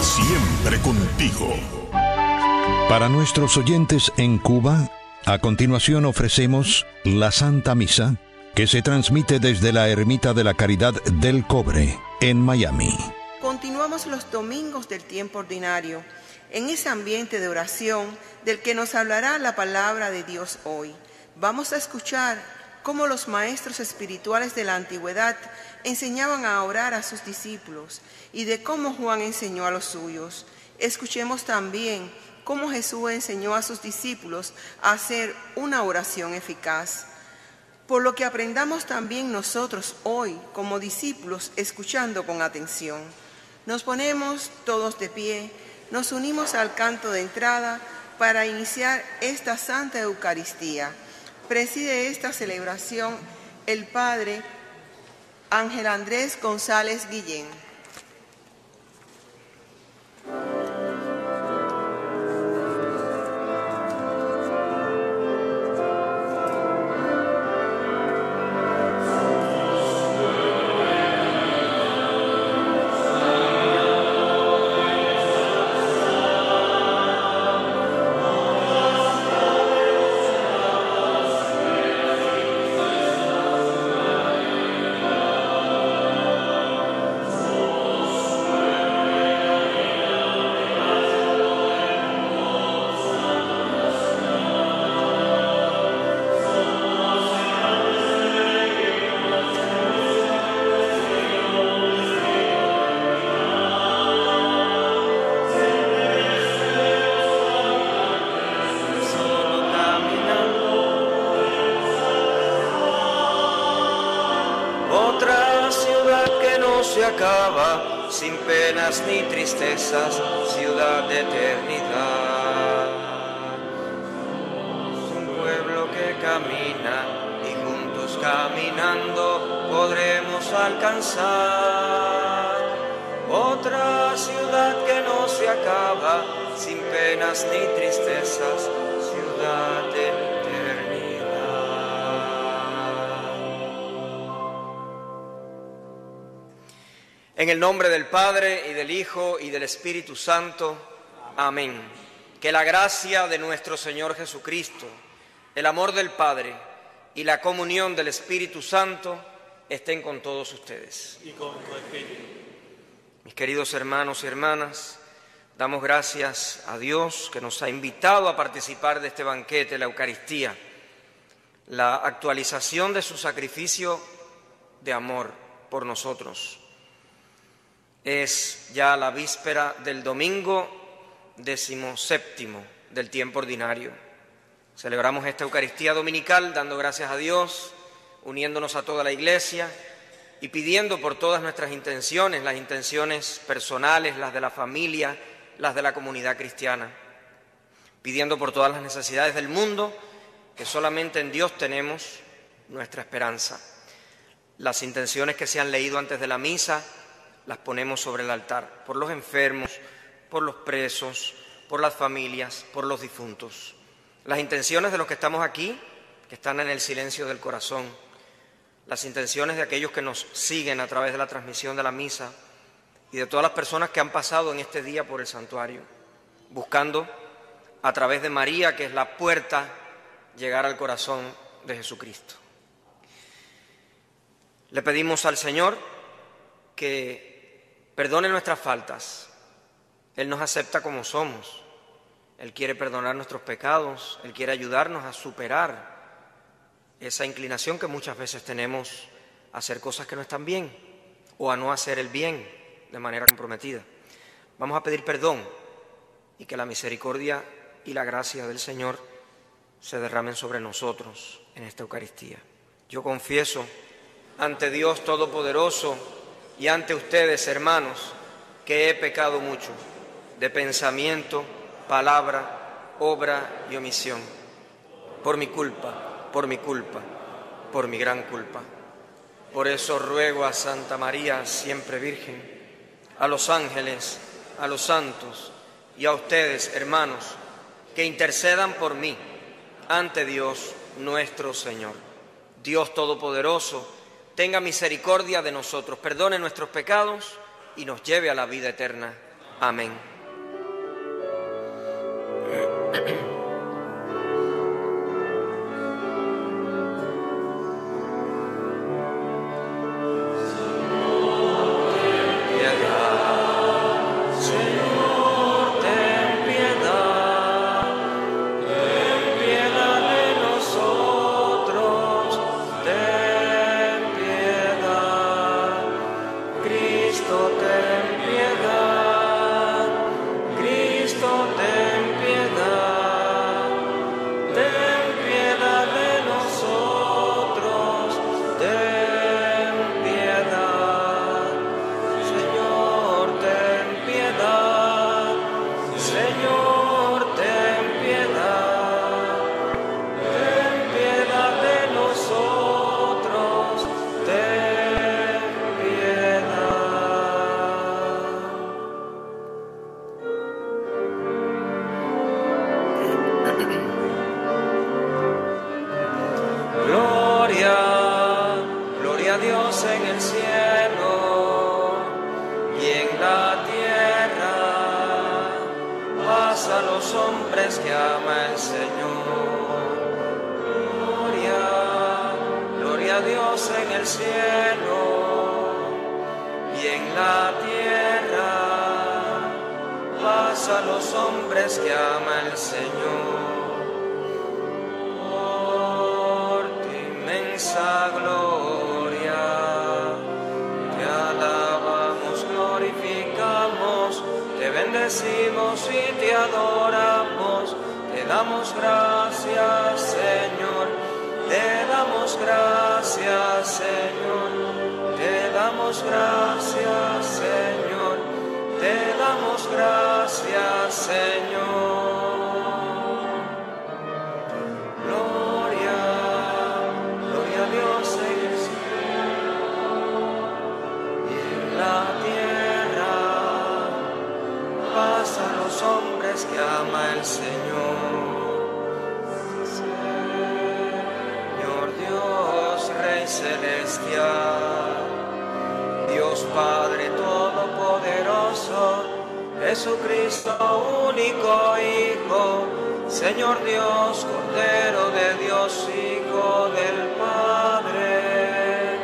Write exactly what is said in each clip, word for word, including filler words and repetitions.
siempre contigo. Para nuestros oyentes en Cuba, a continuación ofrecemos la Santa Misa, que se transmite desde la Ermita de la Caridad del Cobre, en Miami. Continuamos los domingos del tiempo ordinario, en ese ambiente de oración del que nos hablará la palabra de Dios hoy. Vamos a escuchar cómo los maestros espirituales de la antigüedad enseñaban a orar a sus discípulos y de cómo Juan enseñó a los suyos. Escuchemos también cómo Jesús enseñó a sus discípulos a hacer una oración eficaz. Por lo que aprendamos también nosotros hoy como discípulos escuchando con atención. Nos ponemos todos de pie, nos unimos al canto de entrada para iniciar esta Santa Eucaristía. Preside esta celebración el Padre Ángel Andrés González Guillén. Sin penas ni tristezas, ciudad de eternidad. Un pueblo que camina y juntos caminando podremos alcanzar otra ciudad que no se acaba, sin penas ni tristezas, ciudad de eternidad. En el nombre del Padre, y del Hijo, y del Espíritu Santo. Amén. Que la gracia de nuestro Señor Jesucristo, el amor del Padre y la comunión del Espíritu Santo estén con todos ustedes. Y con tu espíritu. Mis queridos hermanos y hermanas, damos gracias a Dios que nos ha invitado a participar de este banquete, la Eucaristía, la actualización de su sacrificio de amor por nosotros. Es ya la víspera del domingo decimoséptimo del tiempo ordinario. Celebramos esta Eucaristía dominical dando gracias a Dios, uniéndonos a toda la Iglesia y pidiendo por todas nuestras intenciones, las intenciones personales, las de la familia, las de la comunidad cristiana, pidiendo por todas las necesidades del mundo, que solamente en Dios tenemos nuestra esperanza. Las intenciones que se han leído antes de la misa las ponemos sobre el altar, por los enfermos, por los presos, por las familias, por los difuntos. Las intenciones de los que estamos aquí, que están en el silencio del corazón, las intenciones de aquellos que nos siguen a través de la transmisión de la misa y de todas las personas que han pasado en este día por el santuario, buscando a través de María, que es la puerta, llegar al corazón de Jesucristo. Le pedimos al Señor que perdone nuestras faltas. Él nos acepta como somos. Él quiere perdonar nuestros pecados. Él quiere ayudarnos a superar esa inclinación que muchas veces tenemos a hacer cosas que no están bien o a no hacer el bien de manera comprometida. Vamos a pedir perdón y que la misericordia y la gracia del Señor se derramen sobre nosotros en esta Eucaristía. Yo confieso ante Dios Todopoderoso y ante ustedes, hermanos, que he pecado mucho, de pensamiento, palabra, obra y omisión, por mi culpa, por mi culpa, por mi gran culpa. Por eso ruego a Santa María, siempre Virgen, a los ángeles, a los santos y a ustedes, hermanos, que intercedan por mí ante Dios nuestro Señor. Dios Todopoderoso, tenga misericordia de nosotros, perdone nuestros pecados y nos lleve a la vida eterna. Amén. Dios Padre Todopoderoso, Jesucristo único Hijo, Señor Dios, Cordero de Dios, Hijo del Padre.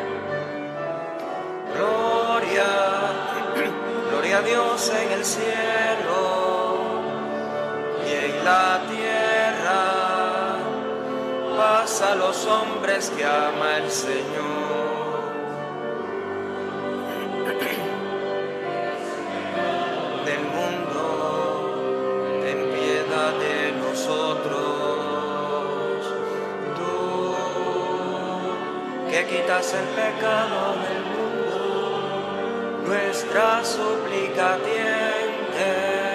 Gloria, gloria a Dios en el cielo y en la tierra, paz a los hombres que ama el Señor. Que quitas el pecado del mundo, nuestra súplica atiende.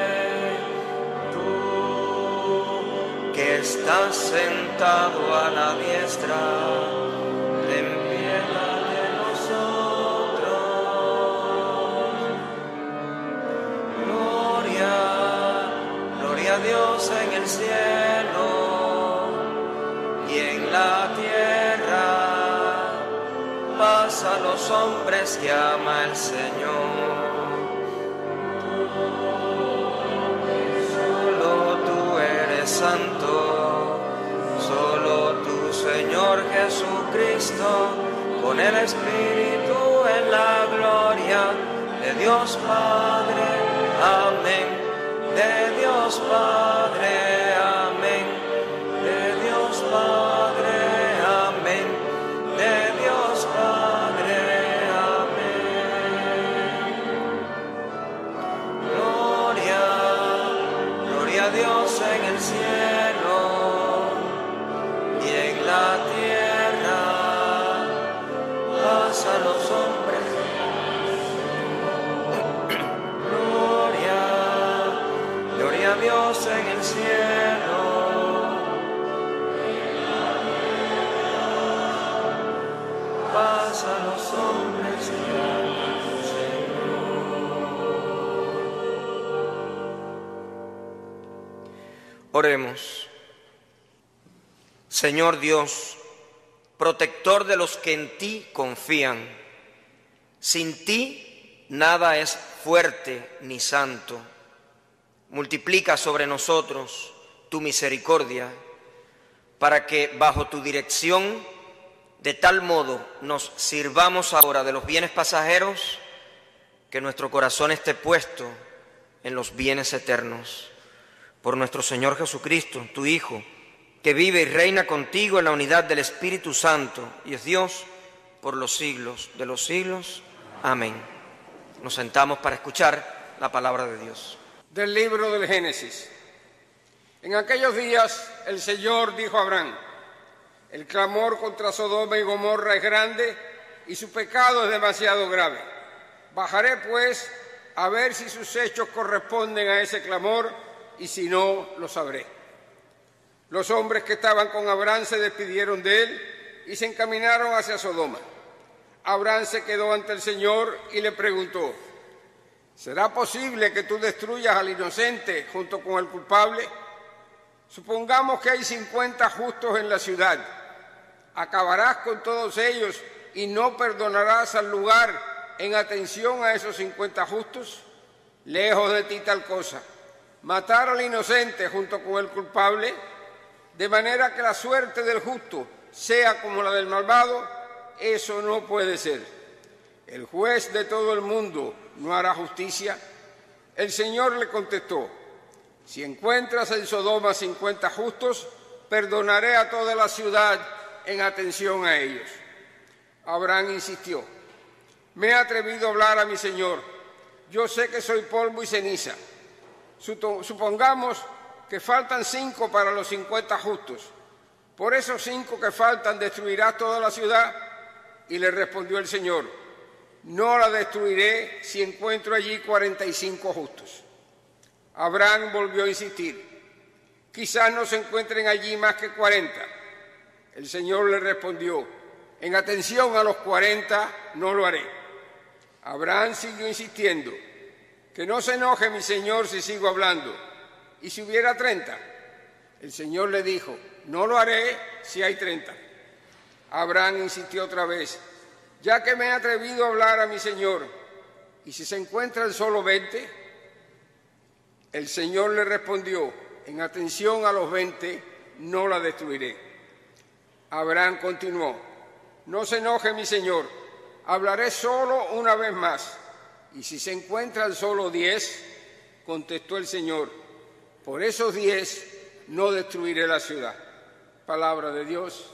Tú que estás sentado a la diestra, ten piedad de nosotros. Gloria, gloria a Dios en el cielo y en la tierra, paz a los hombres que ama el Señor. Solo tú eres santo, solo tú, Señor Jesucristo, con el Espíritu en la gloria de Dios Padre. Amén. De Dios Padre. Amén. De Dios Padre. Amén. De Dios Padre, amén. Gloria, gloria a Dios en el cielo y en la tierra, paz a los hombres. Gloria, gloria a Dios en el cielo. Paz a los hombres que aman al Señor. Oremos. Señor Dios, protector de los que en ti confían, sin ti nada es fuerte ni santo. Multiplica sobre nosotros tu misericordia, para que bajo tu dirección de tal modo nos sirvamos ahora de los bienes pasajeros, que nuestro corazón esté puesto en los bienes eternos. Por nuestro Señor Jesucristo, tu Hijo, que vive y reina contigo en la unidad del Espíritu Santo y es Dios por los siglos de los siglos. Amén. Nos sentamos para escuchar la palabra de Dios. Del libro del Génesis. En aquellos días el Señor dijo a Abraham: el clamor contra Sodoma y Gomorra es grande y su pecado es demasiado grave. Bajaré pues a ver si sus hechos corresponden a ese clamor, y si no, lo sabré. Los hombres que estaban con Abraham se despidieron de él y se encaminaron hacia Sodoma. Abraham se quedó ante el Señor y le preguntó: ¿será posible que tú destruyas al inocente junto con el culpable? Supongamos que hay cincuenta justos en la ciudad. ¿Acabarás con todos ellos y no perdonarás al lugar en atención a esos cincuenta justos? Lejos de ti tal cosa. Matar al inocente junto con el culpable, de manera que la suerte del justo sea como la del malvado, eso no puede ser. ¿El juez de todo el mundo no hará justicia? El Señor le contestó: si encuentras en Sodoma cincuenta justos, perdonaré a toda la ciudad en atención a ellos. Abraham insistió: me he atrevido a hablar a mi Señor. Yo sé que soy polvo y ceniza. Supongamos que faltan cinco para los cincuenta justos. ¿Por esos cinco que faltan destruirás toda la ciudad? Y le respondió el Señor: no la destruiré si encuentro allí cuarenta y cinco justos. Abraham volvió a insistir: quizás no se encuentren allí más que cuarenta. El Señor le respondió: en atención a los cuarenta no lo haré. Abraham siguió insistiendo: que no se enoje mi Señor si sigo hablando. ¿Y si hubiera treinta? El Señor le dijo: no lo haré si hay treinta. Abraham insistió otra vez: ya que me he atrevido a hablar a mi Señor, ¿y si se encuentran solo veinte? El Señor le respondió: en atención a los veinte no la destruiré. Abraham continuó: no se enoje mi Señor, hablaré solo una vez más. ¿Y si se encuentran solo diez? Contestó el Señor: por esos diez no destruiré la ciudad. Palabra de Dios.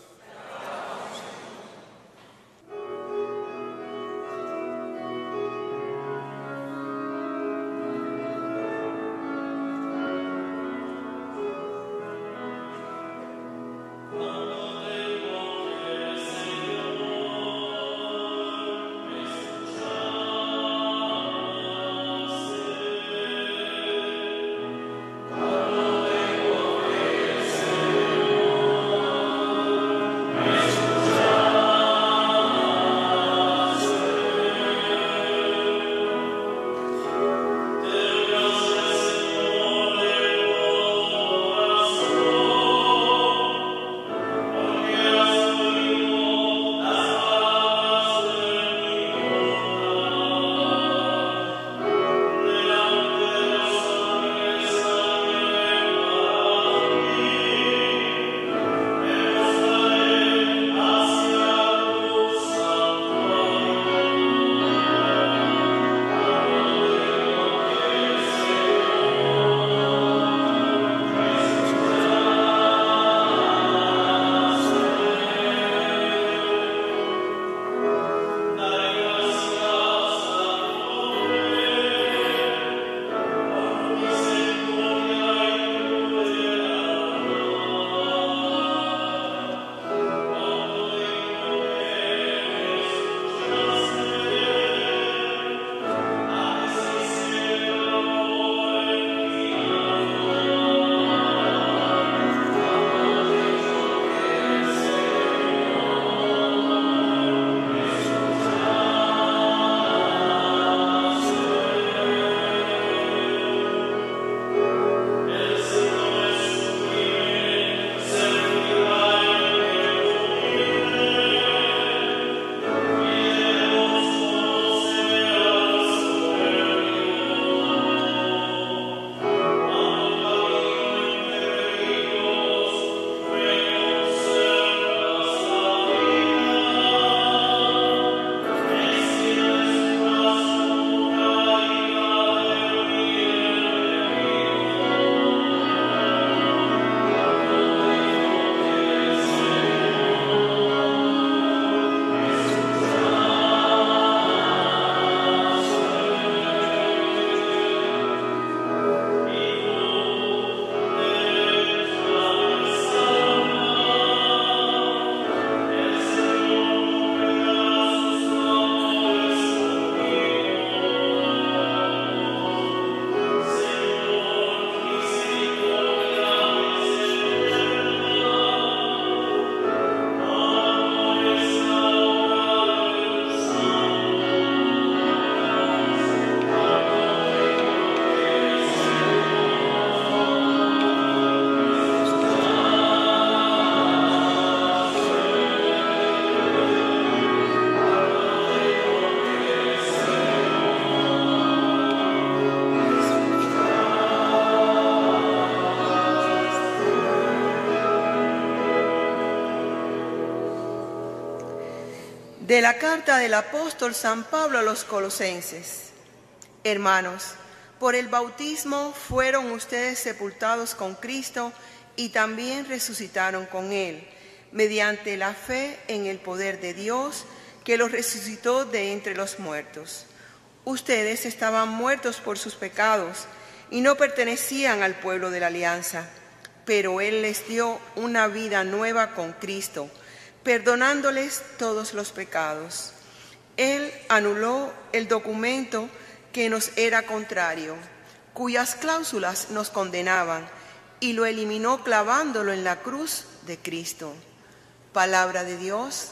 De la carta del apóstol San Pablo a los Colosenses. Hermanos, por el bautismo fueron ustedes sepultados con Cristo y también resucitaron con Él, mediante la fe en el poder de Dios que los resucitó de entre los muertos. Ustedes estaban muertos por sus pecados y no pertenecían al pueblo de la alianza, pero Él les dio una vida nueva con Cristo, perdonándoles todos los pecados. Él anuló el documento que nos era contrario, cuyas cláusulas nos condenaban, y lo eliminó clavándolo en la cruz de Cristo. Palabra de Dios.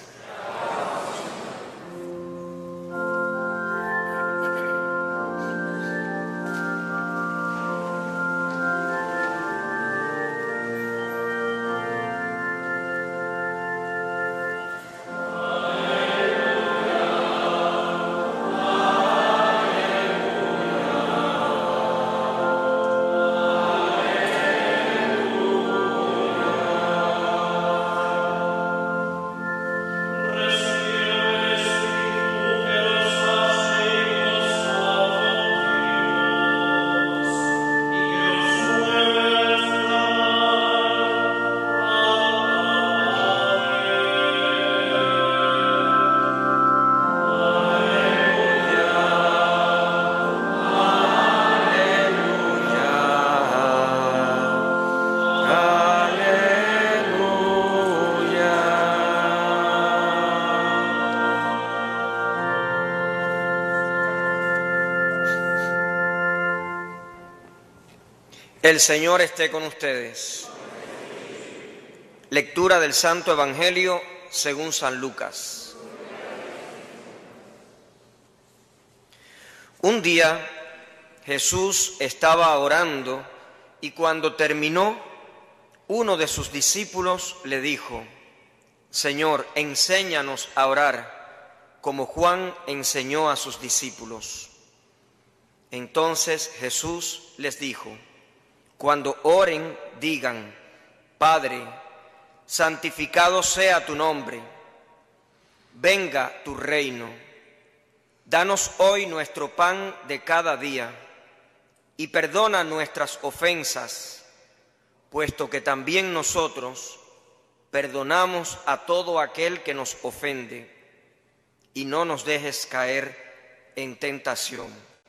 El Señor esté con ustedes. Lectura del Santo Evangelio según San Lucas. Un día Jesús estaba orando y cuando terminó, uno de sus discípulos le dijo: Señor, enséñanos a orar, como Juan enseñó a sus discípulos. Entonces Jesús les dijo: Cuando oren, digan: Padre, santificado sea tu nombre, venga tu reino. Danos hoy nuestro pan de cada día y perdona nuestras ofensas, puesto que también nosotros perdonamos a todo aquel que nos ofende, y no nos dejes caer en tentación.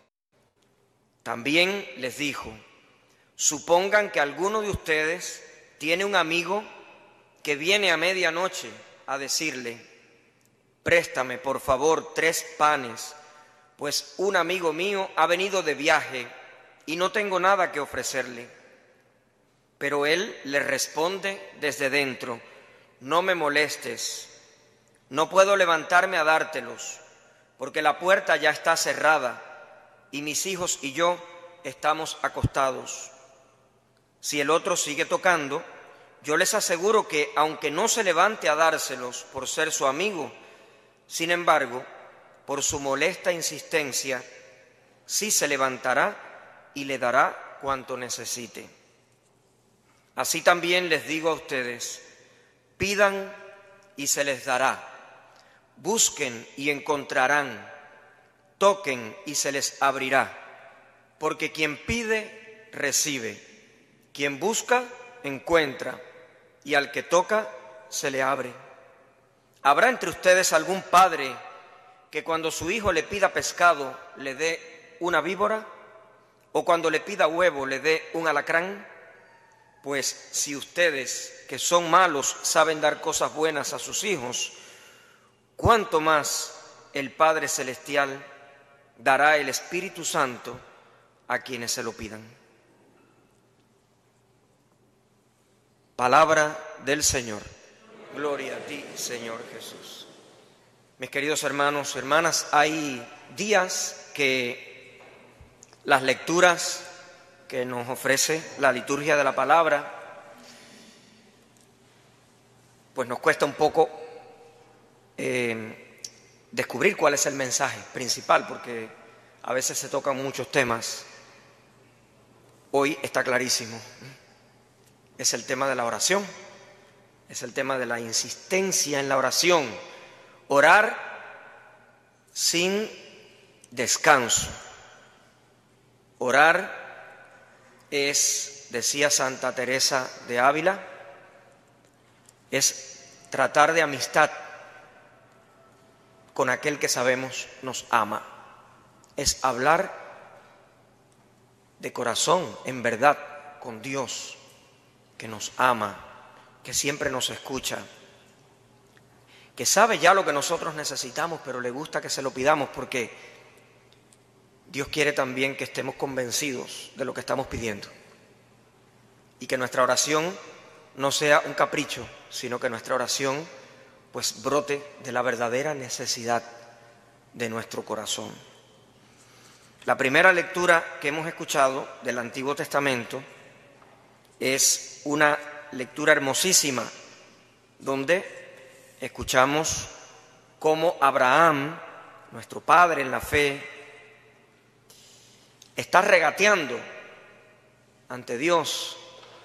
También les dijo: Supongan que alguno de ustedes tiene un amigo que viene a medianoche a decirle: Préstame, por favor, tres panes, pues un amigo mío ha venido de viaje y no tengo nada que ofrecerle. Pero él le responde desde dentro: No me molestes, no puedo levantarme a dártelos, porque la puerta ya está cerrada y mis hijos y yo estamos acostados. Si el otro sigue tocando, yo les aseguro que, aunque no se levante a dárselos por ser su amigo, sin embargo, por su molesta insistencia, sí se levantará y le dará cuanto necesite. Así también les digo a ustedes: pidan y se les dará, busquen y encontrarán, toquen y se les abrirá, porque quien pide, recibe. Quien busca, encuentra, y al que toca, se le abre. ¿Habrá entre ustedes algún padre que cuando su hijo le pida pescado le dé una víbora? ¿O cuando le pida huevo le dé un alacrán? Pues si ustedes, que son malos, saben dar cosas buenas a sus hijos, ¿cuánto más el Padre Celestial dará el Espíritu Santo a quienes se lo pidan? Palabra del Señor. Gloria a ti, Señor Jesús. Mis queridos hermanos y hermanas, hay días que las lecturas que nos ofrece la liturgia de la palabra, pues nos cuesta un poco eh, descubrir cuál es el mensaje principal, porque a veces se tocan muchos temas. Hoy está clarísimo. Es el tema de la oración, es el tema de la insistencia en la oración. Orar sin descanso. Orar es, decía Santa Teresa de Ávila, es tratar de amistad con aquel que sabemos nos ama. Es hablar de corazón, en verdad, con Dios, que nos ama, que siempre nos escucha, que sabe ya lo que nosotros necesitamos, pero le gusta que se lo pidamos porque Dios quiere también que estemos convencidos de lo que estamos pidiendo y que nuestra oración no sea un capricho, sino que nuestra oración pues brote de la verdadera necesidad de nuestro corazón. La primera lectura que hemos escuchado del Antiguo Testamento es una lectura hermosísima, donde escuchamos cómo Abraham, nuestro padre en la fe, está regateando ante Dios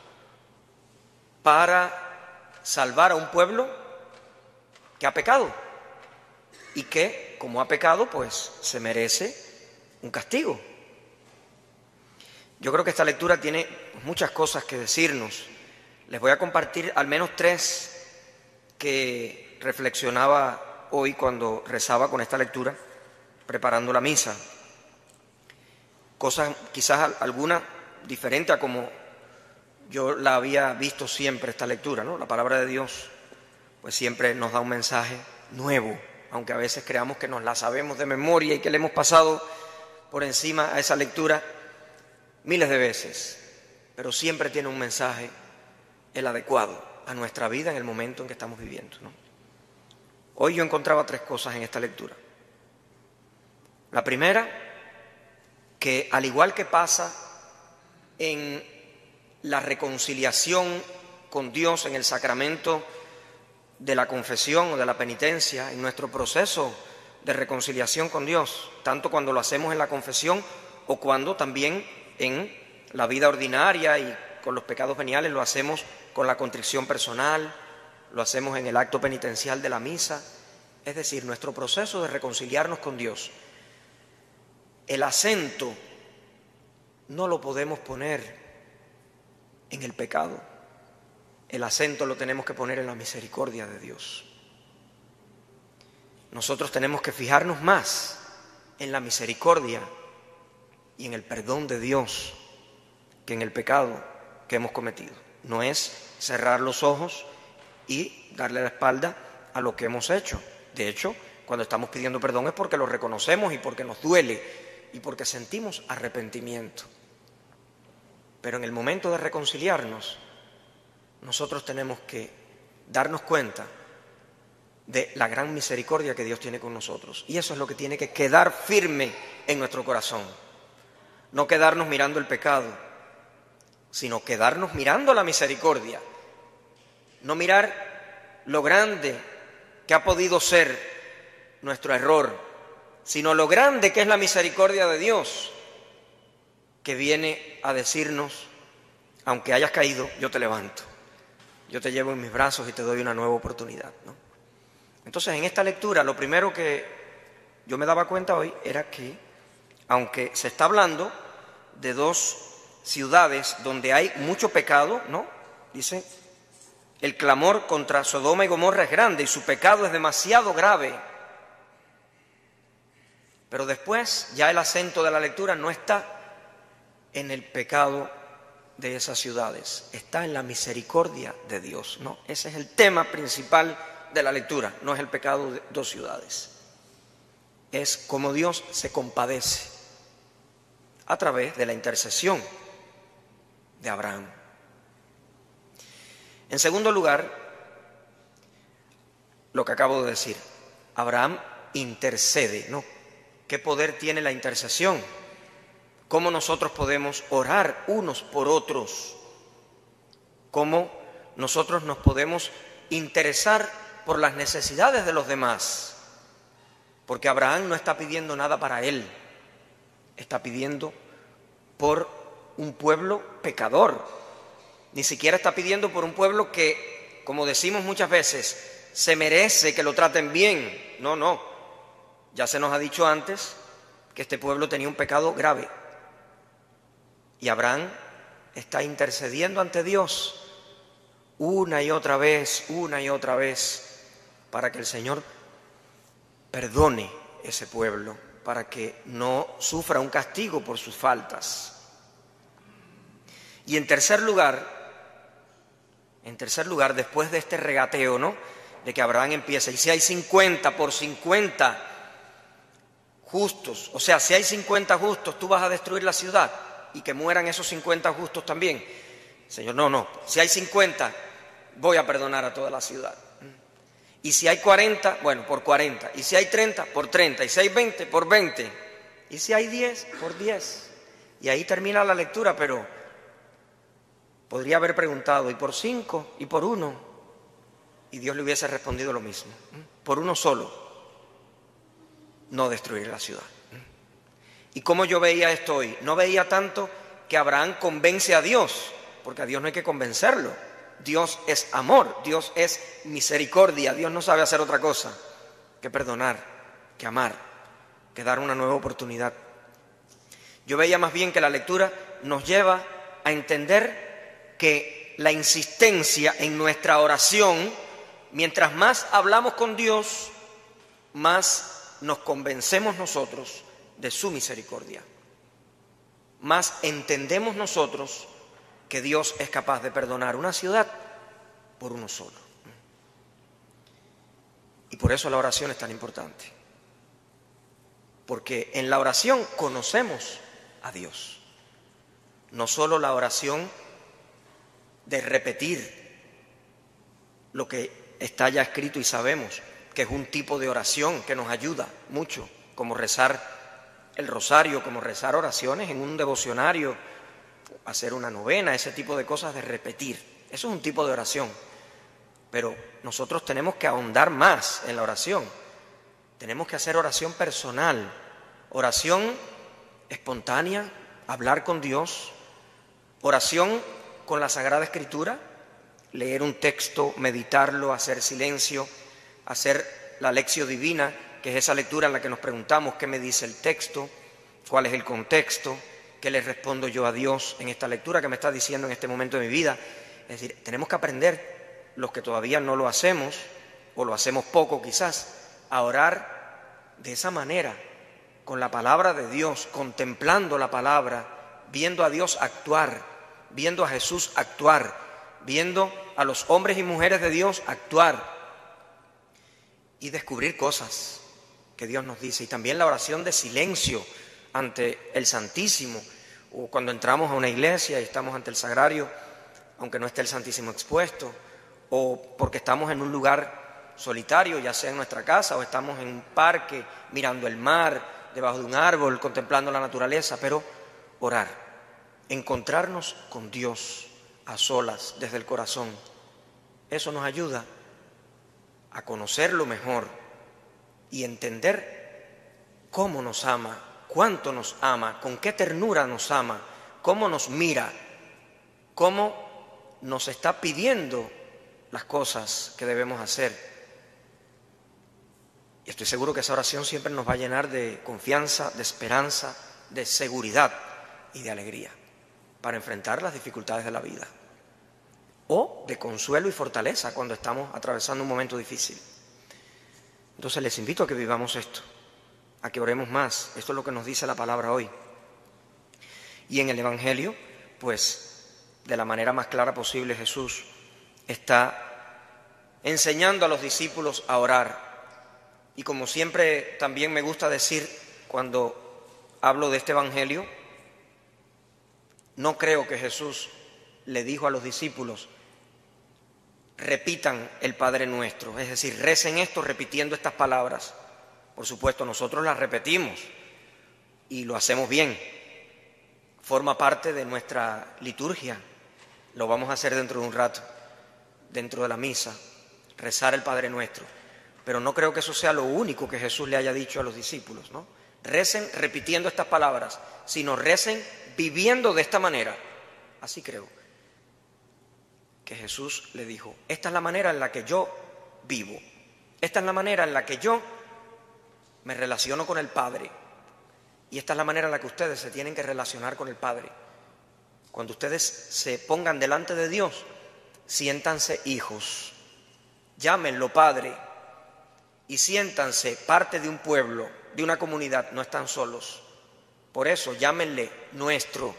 para salvar a un pueblo que ha pecado y que, como ha pecado, pues se merece un castigo. Yo creo que esta lectura tiene muchas cosas que decirnos. Les voy a compartir al menos tres que reflexionaba hoy cuando rezaba con esta lectura, preparando la misa. Cosas, quizás alguna diferente a como yo la había visto siempre esta lectura, ¿no? La palabra de Dios pues siempre nos da un mensaje nuevo, aunque a veces creamos que nos la sabemos de memoria y que le hemos pasado por encima a esa lectura miles de veces, pero siempre tiene un mensaje el adecuado a nuestra vida en el momento en que estamos viviendo, ¿no? Hoy yo encontraba tres cosas en esta lectura. La primera, que al igual que pasa en la reconciliación con Dios en el sacramento de la confesión o de la penitencia, en nuestro proceso de reconciliación con Dios, tanto cuando lo hacemos en la confesión o cuando también en la vida ordinaria y con los pecados veniales lo hacemos con la contrición personal, lo hacemos en el acto penitencial de la misa, es decir, nuestro proceso de reconciliarnos con Dios. El acento no lo podemos poner en el pecado, el acento lo tenemos que poner en la misericordia de Dios. Nosotros tenemos que fijarnos más en la misericordia y en el perdón de Dios que en el pecado que hemos cometido. No es cerrar los ojos y darle la espalda a lo que hemos hecho. De hecho, cuando estamos pidiendo perdón es porque lo reconocemos y porque nos duele y porque sentimos arrepentimiento. Pero en el momento de reconciliarnos, nosotros tenemos que darnos cuenta de la gran misericordia que Dios tiene con nosotros. Y eso es lo que tiene que quedar firme en nuestro corazón. No quedarnos mirando el pecado, sino quedarnos mirando la misericordia. No mirar lo grande que ha podido ser nuestro error, sino lo grande que es la misericordia de Dios, que viene a decirnos, aunque hayas caído, yo te levanto. Yo te llevo en mis brazos y te doy una nueva oportunidad, ¿no? Entonces, en esta lectura, lo primero que yo me daba cuenta hoy era que, aunque se está hablando de dos ciudades donde hay mucho pecado, ¿no? Dice, el clamor contra Sodoma y Gomorra es grande y su pecado es demasiado grave. Pero después, ya el acento de la lectura no está en el pecado de esas ciudades, está en la misericordia de Dios, ¿no? Ese es el tema principal de la lectura, no es el pecado de dos ciudades. Es como Dios se compadece a través de la intercesión de Abraham. En segundo lugar, lo que acabo de decir, Abraham intercede, ¿no? ¿Qué poder tiene la intercesión? ¿Cómo nosotros podemos orar unos por otros? ¿Cómo nosotros nos podemos interesar por las necesidades de los demás? Porque Abraham no está pidiendo nada para él, está pidiendo por un pueblo pecador. Ni siquiera está pidiendo por un pueblo que, como decimos muchas veces, se merece que lo traten bien. No, no. Ya se nos ha dicho antes que este pueblo tenía un pecado grave. Y Abraham está intercediendo ante Dios una y otra vez, una y otra vez, para que el Señor perdone ese pueblo, para que no sufra un castigo por sus faltas. Y en tercer lugar, en tercer lugar, después de este regateo, ¿no?, de que Abraham empieza, y si hay cincuenta por cincuenta justos, o sea, si hay cincuenta justos, tú vas a destruir la ciudad y que mueran esos cincuenta justos también. Señor, no, no, si hay cincuenta, voy a perdonar a toda la ciudad. Y si hay cuarenta, bueno, por cuarenta. Y si hay treinta, por treinta. Y si hay veinte, por veinte. Y si hay diez, por diez. Y ahí termina la lectura, pero podría haber preguntado, ¿y por cinco? ¿Y por uno? Y Dios le hubiese respondido lo mismo. Por uno solo, no destruir la ciudad. ¿Y cómo yo veía esto hoy? No veía tanto que Abraham convence a Dios, porque a Dios no hay que convencerlo. Dios es amor, Dios es misericordia, Dios no sabe hacer otra cosa que perdonar, que amar, que dar una nueva oportunidad. Yo veía más bien que la lectura nos lleva a entender que la insistencia en nuestra oración, mientras más hablamos con Dios, más nos convencemos nosotros de su misericordia, más entendemos nosotros que Dios es capaz de perdonar una ciudad por uno solo. Y por eso la oración es tan importante. Porque en la oración conocemos a Dios. No solo la oración de repetir lo que está ya escrito y sabemos, que es un tipo de oración que nos ayuda mucho, como rezar el rosario, como rezar oraciones en un devocionario, hacer una novena, ese tipo de cosas de repetir. Eso es un tipo de oración. Pero nosotros tenemos que ahondar más en la oración. Tenemos que hacer oración personal, oración espontánea, hablar con Dios, oración con la Sagrada Escritura, leer un texto, meditarlo, hacer silencio, hacer la lección divina, que es esa lectura en la que nos preguntamos qué me dice el texto, cuál es el contexto, qué le respondo yo a Dios en esta lectura que me está diciendo en este momento de mi vida. Es decir, tenemos que aprender, los que todavía no lo hacemos, o lo hacemos poco quizás, a orar de esa manera, con la palabra de Dios, contemplando la palabra, viendo a Dios actuar, viendo a Jesús actuar, viendo a los hombres y mujeres de Dios actuar y descubrir cosas que Dios nos dice. Y también la oración de silencio ante el Santísimo, o cuando entramos a una iglesia y estamos ante el Sagrario, aunque no esté el Santísimo expuesto, o porque estamos en un lugar solitario, ya sea en nuestra casa o estamos en un parque mirando el mar, debajo de un árbol, contemplando la naturaleza, pero orar, encontrarnos con Dios a solas desde el corazón. Eso nos ayuda a conocerlo mejor y entender cómo nos ama, cuánto nos ama, con qué ternura nos ama, cómo nos mira, cómo nos está pidiendo las cosas que debemos hacer. Y estoy seguro que esa oración siempre nos va a llenar de confianza, de esperanza, de seguridad y de alegría para enfrentar las dificultades de la vida, o de consuelo y fortaleza cuando estamos atravesando un momento difícil. Entonces les invito a que vivamos esto, a que oremos más. Esto es lo que nos dice la palabra hoy. Y en el Evangelio, pues, de la manera más clara posible, Jesús está enseñando a los discípulos a orar. Y como siempre también me gusta decir cuando hablo de este Evangelio, no creo que Jesús le dijo a los discípulos, repitan el Padre Nuestro, es decir, recen esto repitiendo estas palabras. Por supuesto, nosotros las repetimos y lo hacemos bien. Forma parte de nuestra liturgia. Lo vamos a hacer dentro de un rato, dentro de la misa, rezar el Padre Nuestro. Pero no creo que eso sea lo único que Jesús le haya dicho a los discípulos, ¿no? Recen repitiendo estas palabras, sino recen viviendo de esta manera. Así creo que Jesús le dijo, esta es la manera en la que yo vivo, esta es la manera en la que yo me relaciono con el Padre. Y esta es la manera en la que ustedes se tienen que relacionar con el Padre. Cuando ustedes se pongan delante de Dios, siéntanse hijos, llámenlo Padre y siéntanse parte de un pueblo, de una comunidad, no están solos. Por eso llámenle nuestro,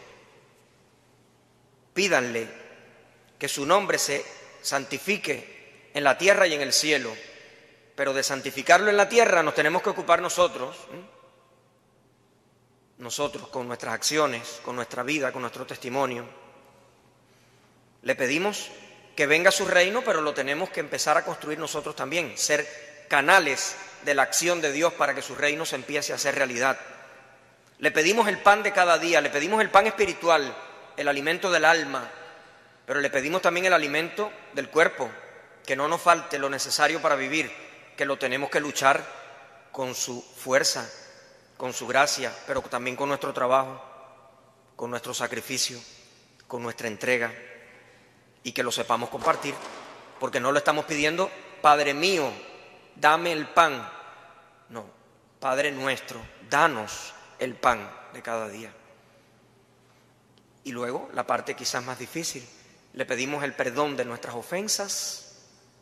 pídanle que su nombre se santifique en la tierra y en el cielo, pero de santificarlo en la tierra nos tenemos que ocupar nosotros, ¿eh? Nosotros con nuestras acciones, con nuestra vida, con nuestro testimonio. Le pedimos que venga su reino, pero lo tenemos que empezar a construir nosotros también, ser canales de la acción de Dios para que su reino se empiece a hacer realidad. Le pedimos el pan de cada día, le pedimos el pan espiritual, el alimento del alma, pero le pedimos también el alimento del cuerpo, que no nos falte lo necesario para vivir, que lo tenemos que luchar con su fuerza, con su gracia, pero también con nuestro trabajo, con nuestro sacrificio, con nuestra entrega, y que lo sepamos compartir, porque no lo estamos pidiendo, Padre mío, dame el pan. No, Padre nuestro, danos el pan de cada día. Y luego, la parte quizás más difícil, le pedimos el perdón de nuestras ofensas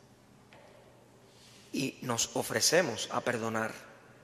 y nos ofrecemos a perdonar.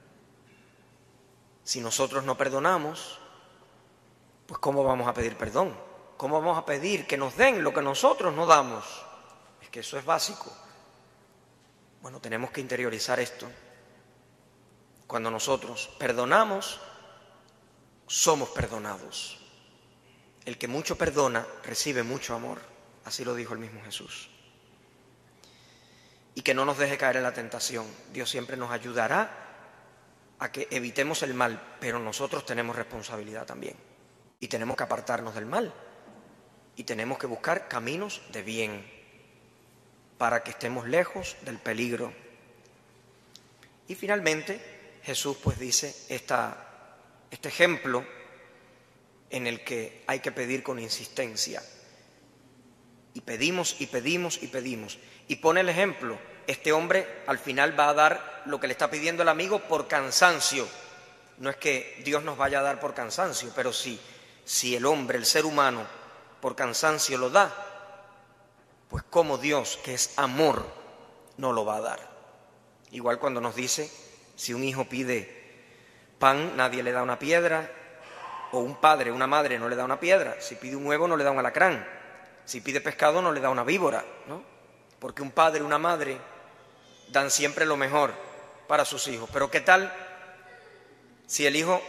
Si nosotros no perdonamos, pues ¿cómo vamos a pedir perdón? ¿Cómo vamos a pedir que nos den lo que nosotros no damos? Es que eso es básico. Bueno, tenemos que interiorizar esto. Cuando nosotros perdonamos, somos perdonados. El que mucho perdona, recibe mucho amor. Así lo dijo el mismo Jesús. Y que no nos deje caer en la tentación. Dios siempre nos ayudará a que evitemos el mal, pero nosotros tenemos responsabilidad también. Y tenemos que apartarnos del mal. Y tenemos que buscar caminos de bien para que estemos lejos del peligro. Y finalmente, Jesús pues dice esta, este ejemplo en el que hay que pedir con insistencia. Y pedimos y pedimos y pedimos. Y pone el ejemplo. Este hombre al final va a dar lo que le está pidiendo el amigo por cansancio. No es que Dios nos vaya a dar por cansancio, pero sí, si el hombre, el ser humano, por cansancio lo da, pues como Dios, que es amor, no lo va a dar. Igual cuando nos dice, si un hijo pide pan, nadie le da una piedra, o un padre, una madre no le da una piedra. Si pide un huevo, no le da un alacrán. Si pide pescado, no le da una víbora, ¿no? Porque un padre y una madre dan siempre lo mejor para sus hijos. Pero ¿qué tal si el hijo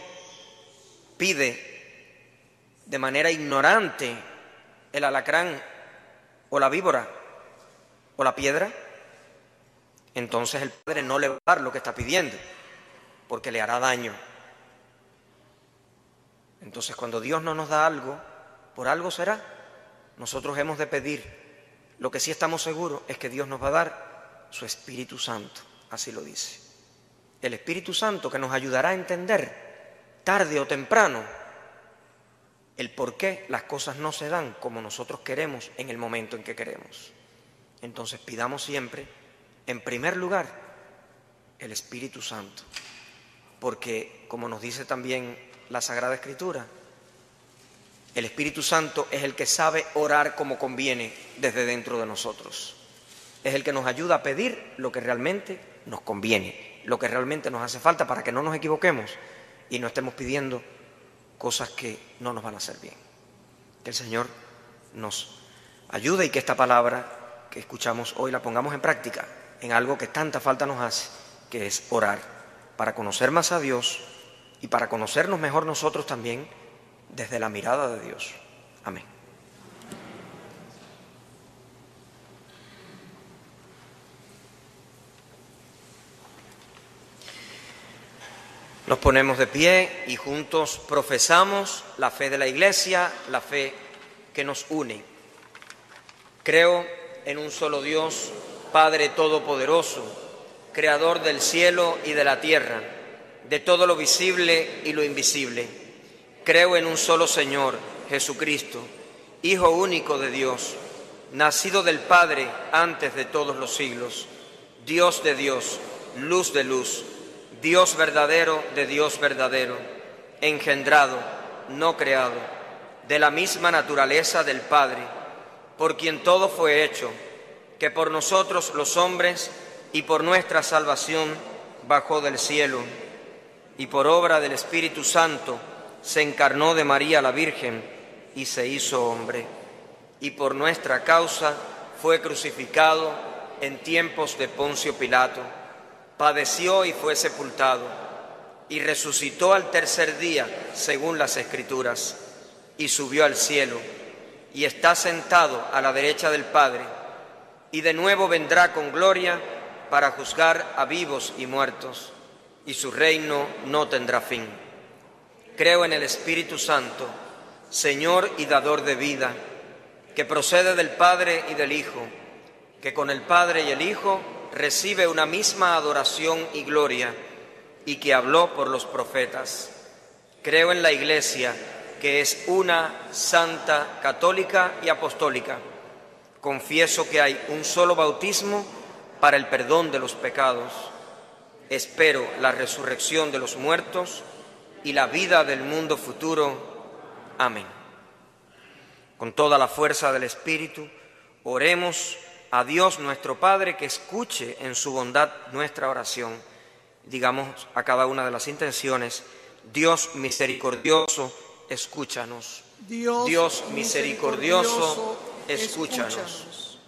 pide de manera ignorante el alacrán o la víbora o la piedra? Entonces el padre no le va a dar lo que está pidiendo, porque le hará daño. Entonces cuando Dios no nos da algo, por algo será. Nosotros hemos de pedir. Lo que sí estamos seguros es que Dios nos va a dar su Espíritu Santo, así lo dice. El Espíritu Santo que nos ayudará a entender, tarde o temprano, el por qué las cosas no se dan como nosotros queremos en el momento en que queremos. Entonces pidamos siempre, en primer lugar, el Espíritu Santo, porque como nos dice también la Sagrada Escritura, el Espíritu Santo es el que sabe orar como conviene desde dentro de nosotros. Es el que nos ayuda a pedir lo que realmente nos conviene, lo que realmente nos hace falta para que no nos equivoquemos y no estemos pidiendo cosas que no nos van a hacer bien. Que el Señor nos ayude y que esta palabra que escuchamos hoy la pongamos en práctica en algo que tanta falta nos hace, que es orar, para conocer más a Dios y para conocernos mejor nosotros también desde la mirada de Dios. Amén. Nos ponemos de pie y juntos profesamos la fe de la Iglesia, la fe que nos une. Creo en un solo Dios, Padre Todopoderoso, Creador del cielo y de la tierra, de todo lo visible y lo invisible. Creo en un solo Señor, Jesucristo, Hijo único de Dios, nacido del Padre antes de todos los siglos, Dios de Dios, luz de luz, Dios verdadero de Dios verdadero, engendrado, no creado, de la misma naturaleza del Padre, por quien todo fue hecho, que por nosotros los hombres y por nuestra salvación bajó del cielo, y por obra del Espíritu Santo se encarnó de María la Virgen y se hizo hombre, y por nuestra causa fue crucificado en tiempos de Poncio Pilato, padeció y fue sepultado, y resucitó al tercer día, según las Escrituras, y subió al cielo, y está sentado a la derecha del Padre, y de nuevo vendrá con gloria para juzgar a vivos y muertos, y su reino no tendrá fin. Creo en el Espíritu Santo, Señor y dador de vida, que procede del Padre y del Hijo, que con el Padre y el Hijo recibe una misma adoración y gloria, y que habló por los profetas. Creo en la Iglesia, que es una, santa, católica y apostólica. Confieso que hay un solo bautismo para el perdón de los pecados. Espero la resurrección de los muertos y la vida del mundo futuro. Amén. Con toda la fuerza del Espíritu, oremos a Dios nuestro Padre, que escuche en su bondad nuestra oración. Digamos a cada una de las intenciones: Dios misericordioso, escúchanos. Dios, Dios misericordioso, escúchanos. escúchanos.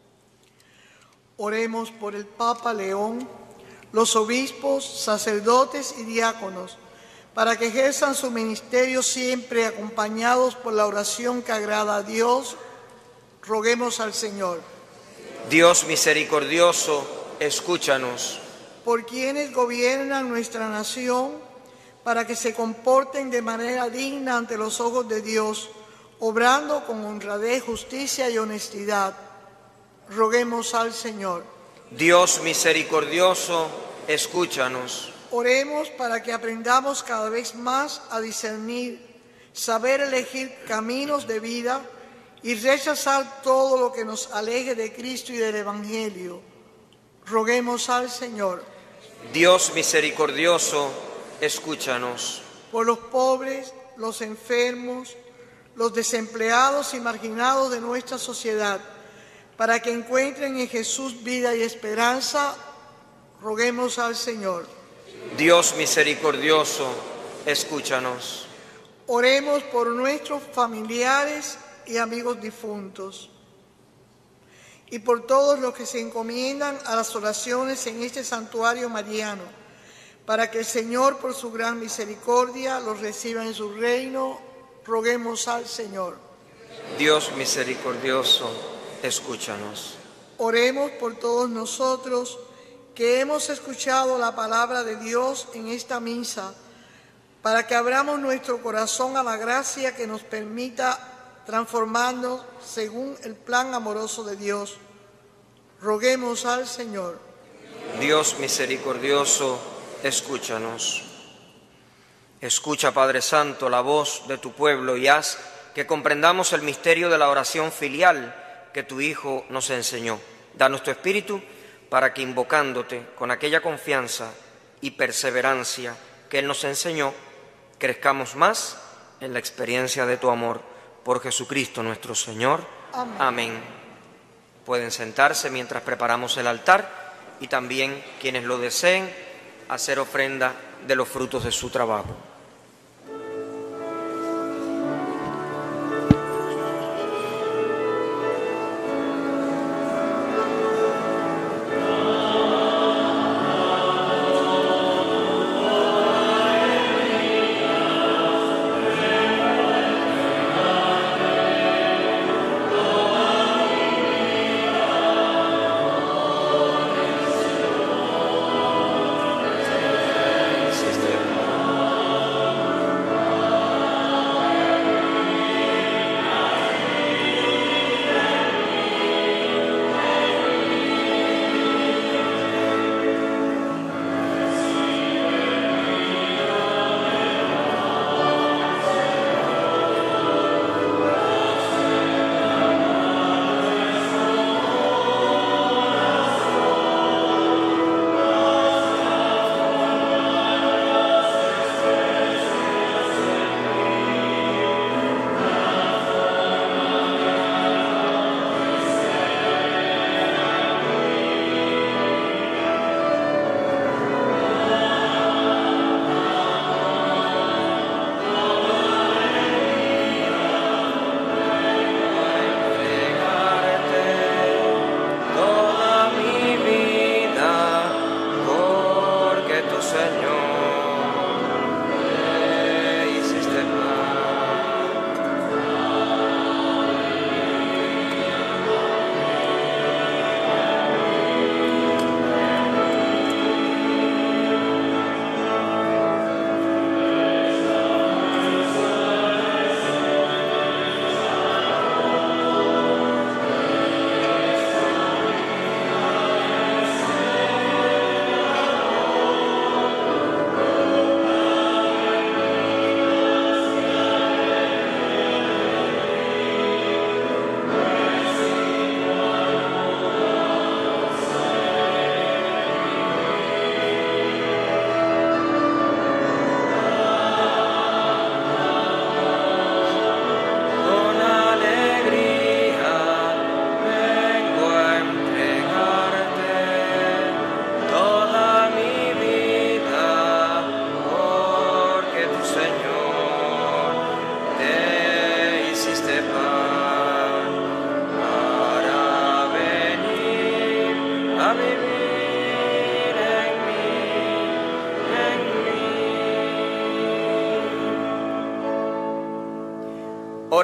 Oremos por el Papa León, los obispos, sacerdotes y diáconos, para que ejerzan su ministerio siempre acompañados por la oración que agrada a Dios. Roguemos al Señor. Dios misericordioso, escúchanos. Por quienes gobiernan nuestra nación, para que se comporten de manera digna ante los ojos de Dios, obrando con honradez, justicia y honestidad. Roguemos al Señor. Dios misericordioso, escúchanos. Oremos para que aprendamos cada vez más a discernir, saber elegir caminos de vida y rechazar todo lo que nos aleje de Cristo y del Evangelio. Roguemos al Señor. Dios misericordioso, escúchanos. Por los pobres, los enfermos, los desempleados y marginados de nuestra sociedad, para que encuentren en Jesús vida y esperanza, roguemos al Señor. Dios misericordioso, escúchanos. Oremos por nuestros familiares y amigos difuntos, y por todos los que se encomiendan a las oraciones en este santuario mariano, para que el Señor, por su gran misericordia, los reciba en su reino. Roguemos al Señor. Dios misericordioso, escúchanos. Oremos por todos nosotros que hemos escuchado la palabra de Dios en esta misa, para que abramos nuestro corazón a la gracia que nos permita transformarnos según el plan amoroso de Dios. Roguemos al Señor. Dios misericordioso, escúchanos. Escucha, Padre Santo, la voz de tu pueblo y haz que comprendamos el misterio de la oración filial que tu Hijo nos enseñó. Danos tu Espíritu para que, invocándote con aquella confianza y perseverancia que Él nos enseñó, crezcamos más en la experiencia de tu amor. Por Jesucristo nuestro Señor. Amén. Amén. Pueden sentarse mientras preparamos el altar y también quienes lo deseen hacer ofrenda de los frutos de su trabajo.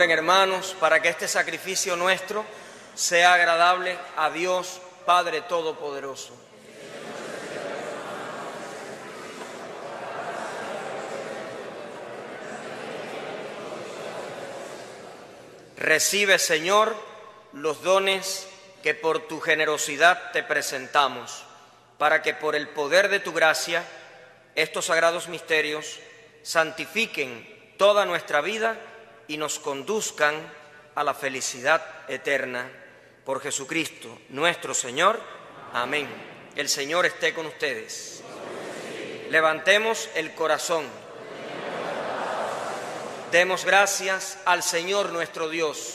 Oren, hermanos, para que este sacrificio nuestro sea agradable a Dios Padre Todopoderoso. Recibe, Señor, los dones que por tu generosidad te presentamos, para que por el poder de tu gracia estos sagrados misterios santifiquen toda nuestra vida y nos conduzcan a la felicidad eterna. Por Jesucristo, nuestro Señor. Amén. El Señor esté con ustedes. Levantemos el corazón. Demos gracias al Señor nuestro Dios.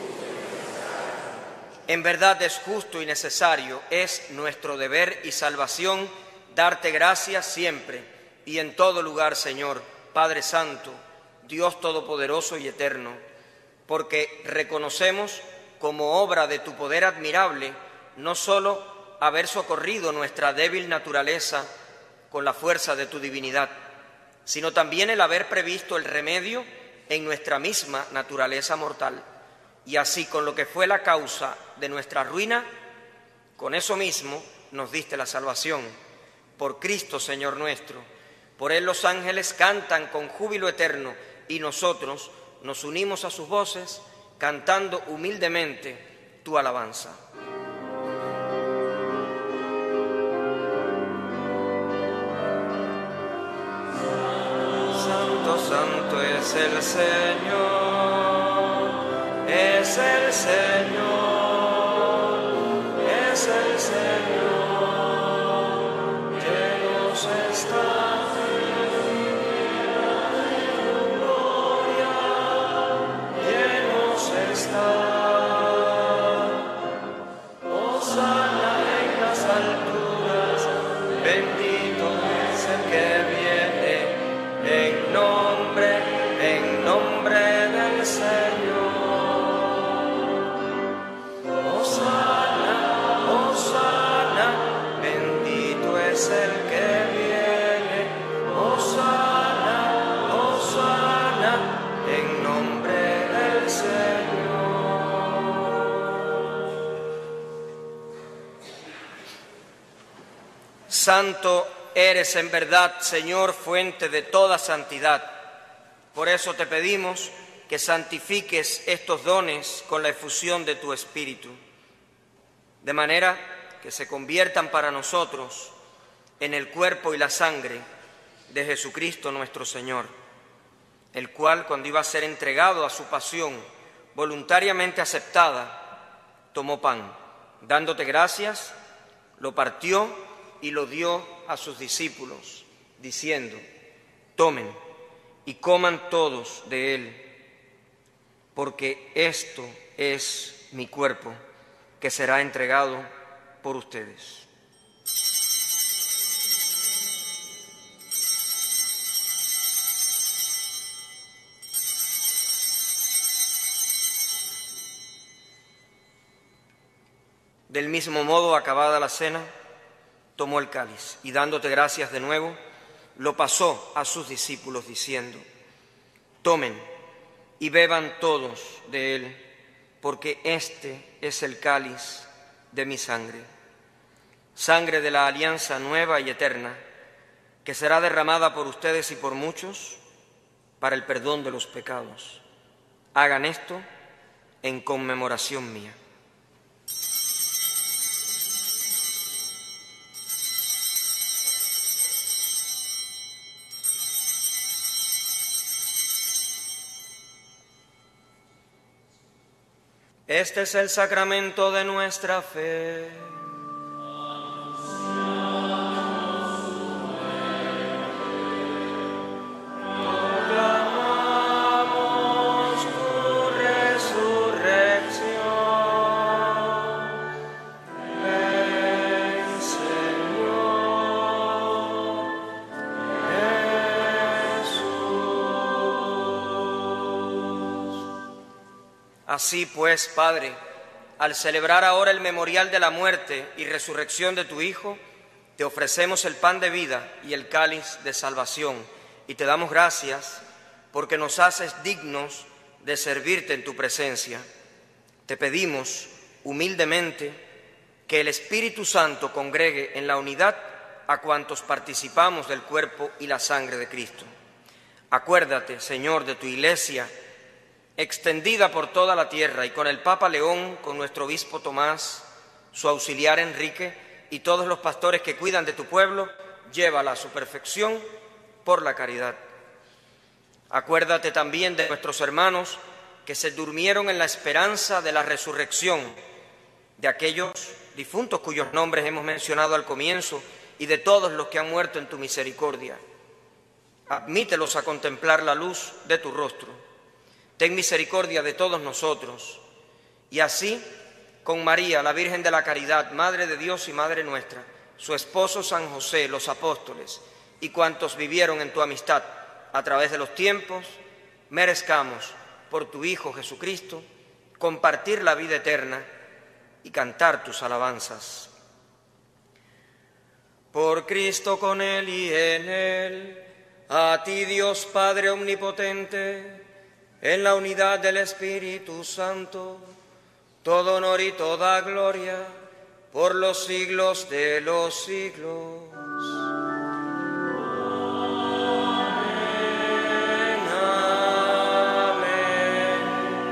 En verdad es justo y necesario, es nuestro deber y salvación darte gracias siempre y en todo lugar, Señor, Padre Santo, Dios Todopoderoso y Eterno, porque reconocemos como obra de tu poder admirable no solo haber socorrido nuestra débil naturaleza con la fuerza de tu divinidad, sino también el haber previsto el remedio en nuestra misma naturaleza mortal, y así con lo que fue la causa de nuestra ruina, con eso mismo nos diste la salvación. Por Cristo, Señor nuestro, por Él los ángeles cantan con júbilo eterno, y nosotros nos unimos a sus voces, cantando humildemente tu alabanza. Santo es el Señor, es el Señor, es el Señor, llenos está de gloria, llenos está. Hosana en las alturas, bendito es el que viene en nombre, en nombre del Señor. Hosana, Hosana, bendito es el que viene. Hosana, Hosana, en nombre del Señor. Santo eres en verdad, Señor, fuente de toda santidad. Por eso te pedimos que santifiques estos dones con la efusión de tu Espíritu, de manera que se conviertan para nosotros en el cuerpo y la sangre de Jesucristo nuestro Señor, el cual, cuando iba a ser entregado a su pasión voluntariamente aceptada, tomó pan, dándote gracias, lo partió y lo dio a sus discípulos, diciendo: tomen y coman todos de él, porque esto es mi cuerpo, que será entregado por ustedes. Del mismo modo, acabada la cena, tomó el cáliz y, dándote gracias de nuevo, lo pasó a sus discípulos diciendo: tomen y beban todos de él, porque este es el cáliz de mi sangre, sangre de la alianza nueva y eterna, que será derramada por ustedes y por muchos para el perdón de los pecados. Hagan esto en conmemoración mía. Este es el sacramento de nuestra fe. Proclamamos tu resurrección. Ven, Señor Jesús. Así pues, Padre, al celebrar ahora el memorial de la muerte y resurrección de tu Hijo, te ofrecemos el pan de vida y el cáliz de salvación, y te damos gracias porque nos haces dignos de servirte en tu presencia, te pedimos humildemente que el Espíritu Santo congregue en la unidad a cuantos participamos del cuerpo y la sangre de Cristo. Acuérdate, Señor, de tu Iglesia, extendida por toda la tierra, y con el Papa León, con nuestro obispo Tomás, su auxiliar Enrique y todos los pastores que cuidan de tu pueblo, llévala a su perfección por la caridad. Acuérdate también de nuestros hermanos que se durmieron en la esperanza de la resurrección, de aquellos difuntos cuyos nombres hemos mencionado al comienzo y de todos los que han muerto en tu misericordia. Admítelos a contemplar la luz de tu rostro. Ten misericordia de todos nosotros, y así, con María, la Virgen de la Caridad, Madre de Dios y Madre nuestra, su esposo San José, los apóstoles y cuantos vivieron en tu amistad a través de los tiempos, merezcamos, por tu Hijo Jesucristo, compartir la vida eterna y cantar tus alabanzas. Por Cristo, con Él y en Él, a ti, Dios Padre omnipotente, en la unidad del Espíritu Santo, todo honor y toda gloria por los siglos de los siglos. Amén, amén,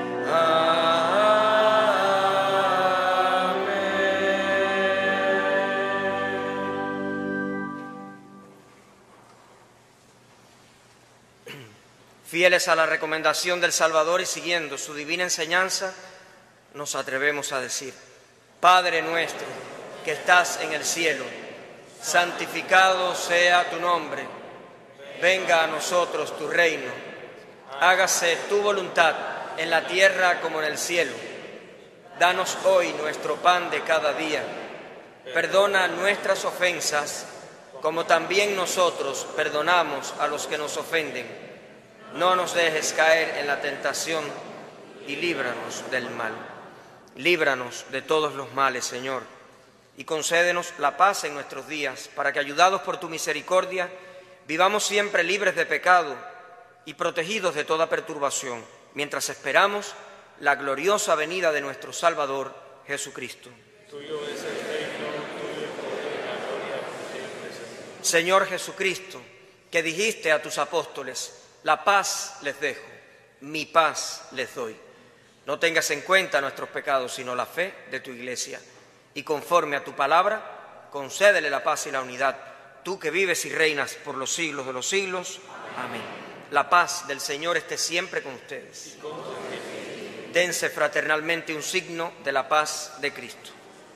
amén. Fieles a la recomendación del Salvador y siguiendo su divina enseñanza, nos atrevemos a decir: Padre nuestro, que estás en el cielo, santificado sea tu nombre. Venga a nosotros tu reino. Hágase tu voluntad en la tierra como en el cielo. Danos hoy nuestro pan de cada día. Perdona nuestras ofensas, como también nosotros perdonamos a los que nos ofenden. No nos dejes caer en la tentación y líbranos del mal. Líbranos de todos los males, Señor, y concédenos la paz en nuestros días, para que, ayudados por tu misericordia, vivamos siempre libres de pecado y protegidos de toda perturbación, mientras esperamos la gloriosa venida de nuestro Salvador, Jesucristo. Tuyo es el reino, tuyo el poder y la gloria por siempre, Señor. Señor Jesucristo, que dijiste a tus apóstoles: la paz les dejo, mi paz les doy. No tengas en cuenta nuestros pecados, sino la fe de tu Iglesia. Y conforme a tu palabra, concédele la paz y la unidad, tú que vives y reinas por los siglos de los siglos. Amén. La paz del Señor esté siempre con ustedes. Dense fraternalmente un signo de la paz de Cristo.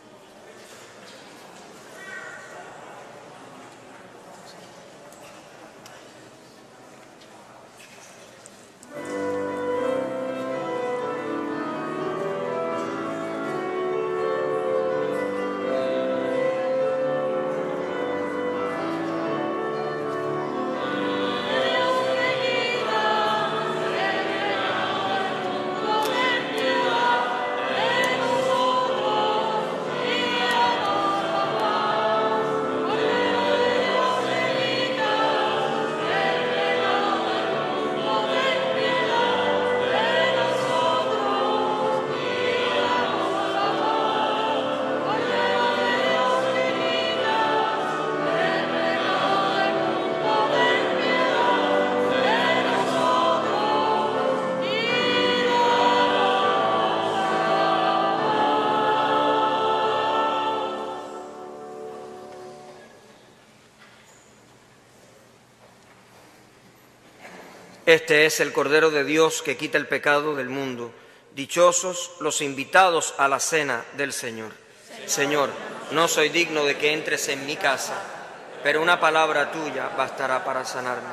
Este es el Cordero de Dios que quita el pecado del mundo. Dichosos los invitados a la cena del Señor. Señor, no soy digno de que entres en mi casa, pero una palabra tuya bastará para sanarme.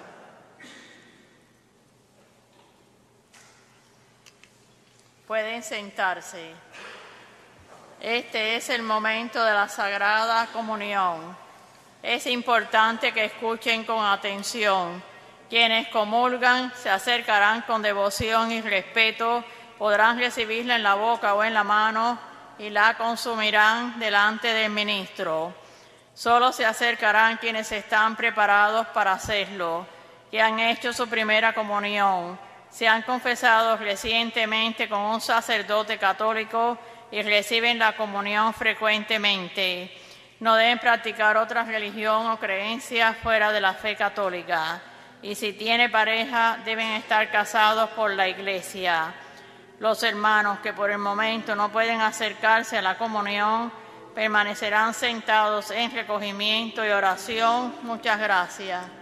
Pueden sentarse. Este es el momento de la Sagrada Comunión. Es importante que escuchen con atención. Quienes comulgan se acercarán con devoción y respeto, podrán recibirla en la boca o en la mano y la consumirán delante del ministro. Solo se acercarán quienes están preparados para hacerlo, que han hecho su primera comunión, se han confesado recientemente con un sacerdote católico y reciben la comunión frecuentemente. No deben practicar otra religión o creencia fuera de la fe católica. Y si tiene pareja, deben estar casados por la Iglesia. Los hermanos que por el momento no pueden acercarse a la comunión permanecerán sentados en recogimiento y oración. Muchas gracias.